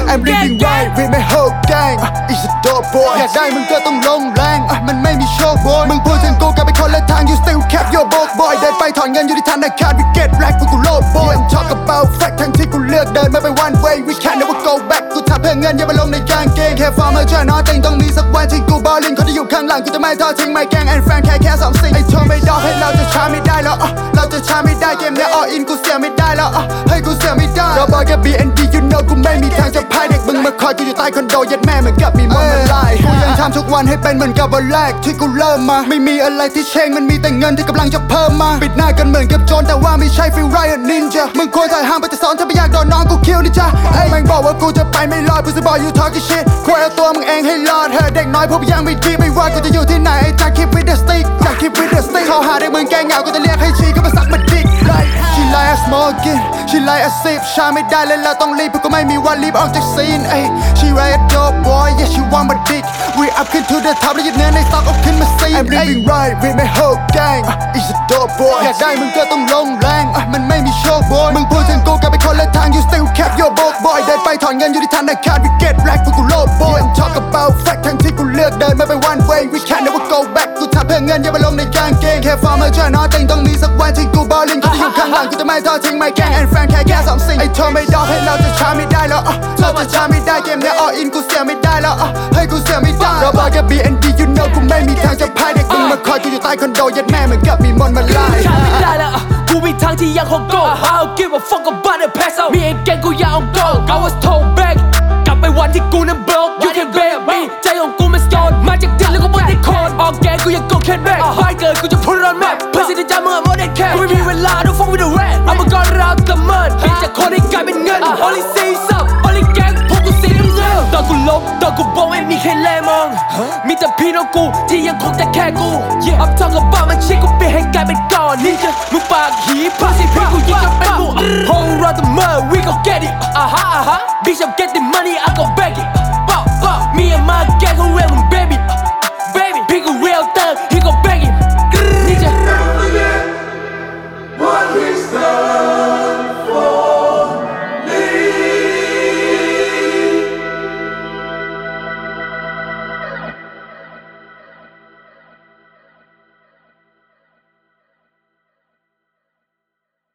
I'm living right with my whole gang It's a dope boy อยากได้มึงก็ต้องลงแรงมันไม่มีโชคโบยมึงพูดถึงกูกลับไปคนละทาง You still cap your broke boy เดินไปถอนเงินอยู่ที่ธนาคาร We get rack พวกกูโลภ boy Talk about fact ทั้งที่กูเลือกเดินมาไป one way We can never go back กูทำเพื่อเงินอย่าไปลงในกางเกงแค่ฟอร์มเจอน้อยแต่ต้องมีสักวันที่กูบอลลิงคนที่อยู่ข้างหลังกูจะไม่ทอดทิ้งไม่แกล้ง and friend แค่สองสิ่งไอ้เธอไม่ดอกให้เราจะช้าไม่ได้แล้วเราจะช้าไม่ได้เกมเนี้ย all in กูเสียไม่ได้แล้วให้กูเสียไม่ได้เราบอกแค่ BND you know กูไม่มีทางจะพ่ายเด็กมึงมาคอยกูอยู่ใต้คอนโดยัดแม่เหมือนกับมีมอนมาไล่กูยังทำทุกวันให้เป็นเหมือนกับวันแรกที่กูเริ่มมาไม่มีอะไรที่เชงมันมีแต่เงินที่กำลังจะเพิ่มมาปิดหน้ากันเหมือนกับโจรแต่ว่าไม่ใช่ฟีลไรอะนินจามึงควรถ่ายห้ามไปแต่สอนถ้าไม่อยากโดนน้องกูคิวดิจ้าไอ้แม่งบอกว่ากูจะไปไม่รอด Pussy boy you talking shit ควรเอาตัวมึงเองให้รอดเธอเด็กน้อยพวกยังไม่ดีไม่ว่ากูจะอยู่ที่ไหนไอ้จ้า keep with the stick อยาก keep with the stick เขาหาเด็กมึงแกงเหงากูจะเรียกให้ชีก็มาสักมาดิก She like a smoking She like a sip ช้าไม่ได้เลยเราต้องรีบเพราะกูไม่มีวันรีบออกจากซีนเอ้ She like a dope boy yeah she want my dick We up to the top แล้วยึดเนื้อในซอกเอาขึ้นมาซีน I'm living right with my whole gang It's a dope boy อยากได้มึงก็ต้องลงแรงมันไม่มีโชคโบยมึงพูดถึงกูกลับไปคนละทาง You still cap your broke boy เดินไปถอนเงินอยู่ที่ธนาคาร We get rack พวกกูโลภ boy Talk about fact ทั้งที่กูเลือกเดินมาไป one way We can never go back กูทำเพื่อเงินอย่าไปลงในกางเกงแค่ฟอร์มเจอน้อยแต่ต้องมีสักวันที่กูบอลลิงคนที่อยู่ข้างหลังกูจะไม่ทอดทิ้งไม่แกล้ง and friend แค่สองสิ่งไอ้เธอไม่ดอกให้เราจะช้าไม่ได้แล้วเราจะช้าไม่ได้เกมเนี้ย all in กูเสียไม่ได้แล้วให้กูเสียไม่ได้เราบอกแค่ BND you know กูไม่มีทางจะพ่ายเด็กมึงมาคอยกูอยู่ใต้คอนโดยัดแม่เหมือนกับมีมอนมาไล่ช้าไม่ได้แล้วกูมีทางที่ยังคง go I don't give a fuck about the past มีไอ้แกงกูยัง on go I was told back กลับไปวันที่กูนั้น broke You can blame me ใจของกูมัน stone มาจากดินแล้วก็ไม่ได้โคนออกแกงกูยัง go can back ไปเกิดกูจะ put it on map เพื่อสิทธิ์ใจมึง more than cash กูไม่มีเวลา don't fuck with the rat I'm a god out the mud เปลี่ยนจากคนให้กลายเป็นเงิน only see up only gang พวกกูสีน้ำเงินตอนกูล้มตอนกูบอกไม่มีใครแลมองมีแต่พี่น้องกูที่ยังคงแต่แค่กู I'm talking about มันชิคกูเปลี่ยนให้กลายเป็นก้อนนี่มึงปากหีพาสิพี่กูยิงกับเป็นหมู Hold on the mud we gon get it Bitch I'm getting money I gon back it Me and my gang who real